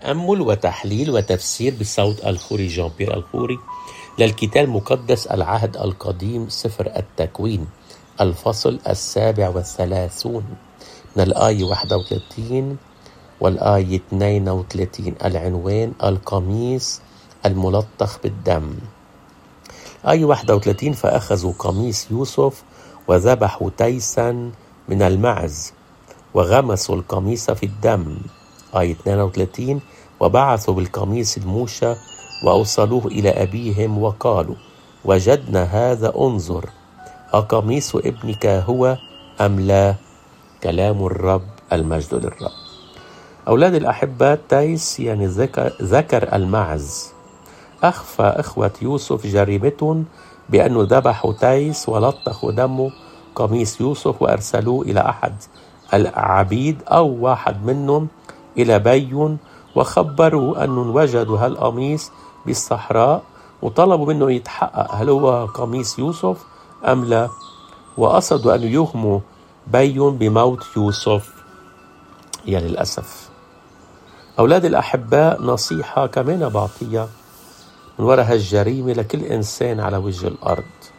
تأمل وتحليل وتفسير بصوت الخوري جان بيير الخوري للكتاب المقدس العهد القديم سفر التكوين الفصل 37 من الآية 31 والآية 32. العنوان القميص الملطخ بالدم. آية 31: فأخذوا قميص يوسف وذبحوا تيسا من المعز وغمسوا القميص في الدم. آية 32: وبعثوا بالقميص الموشى وأوصلوه إلى أبيهم وقالوا وجدنا هذا، انظر أقميص ابنك هو أم لا؟ كلام الرب، المجد للرب. أولاد الأحباء، تيس يعني ذكر المعز. أخفى إخوة يوسف جريمتهم بأنه ذبحوا تيس ولطخوا دمه قميص يوسف وأرسلوه إلى أحد العبيد أو واحد منهم إلى بيون وخبروه أنهم وجدوا هالقميص بالصحراء وطلبوا منه يتحقق هل هو قميص يوسف أم لا، وقصدوا أن يهموا بيون بموت يوسف. للأسف أولاد الأحباء، نصيحة كمان بعطيها من وراء هالجريمة لكل إنسان على وجه الأرض.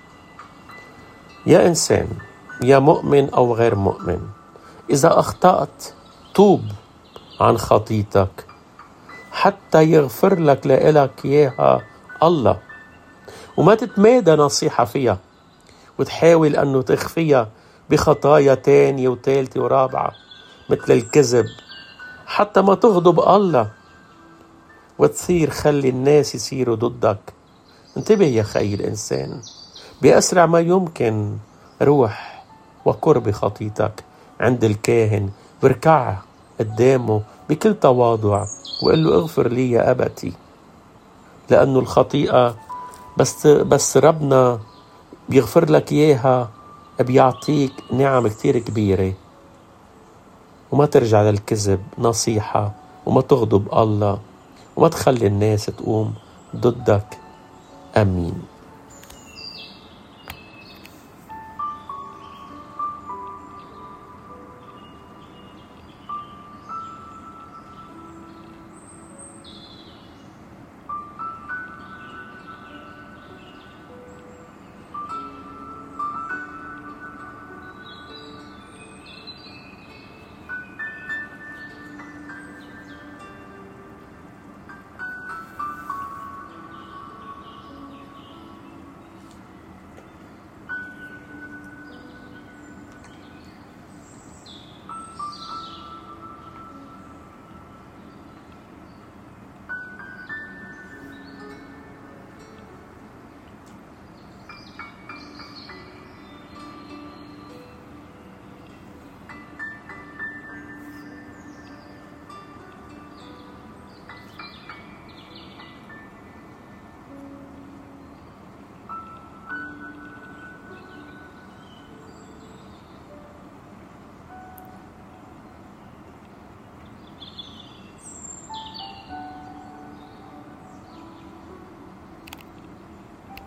يا إنسان، يا مؤمن أو غير مؤمن، إذا أخطأت توب عن خطيتك حتى يغفر لك لإلك إياها الله، وما تتمادى نصيحة فيها وتحاول أنه تخفيها بخطايا تانية وثالثة ورابعة مثل الكذب حتى ما تغضب الله وتصير خلي الناس يصيروا ضدك. انتبه يا خي الإنسان، بأسرع ما يمكن روح وقرب خطيتك عند الكاهن واركع قدامه بكل تواضع وقل له اغفر لي يا أبتي، لأنه الخطيئة بس ربنا بيغفر لك إياها بيعطيك نعم كتير كبيرة. وما ترجع للكذب، نصيحة، وما تغضب الله، وما تخلي الناس تقوم ضدك. أمين.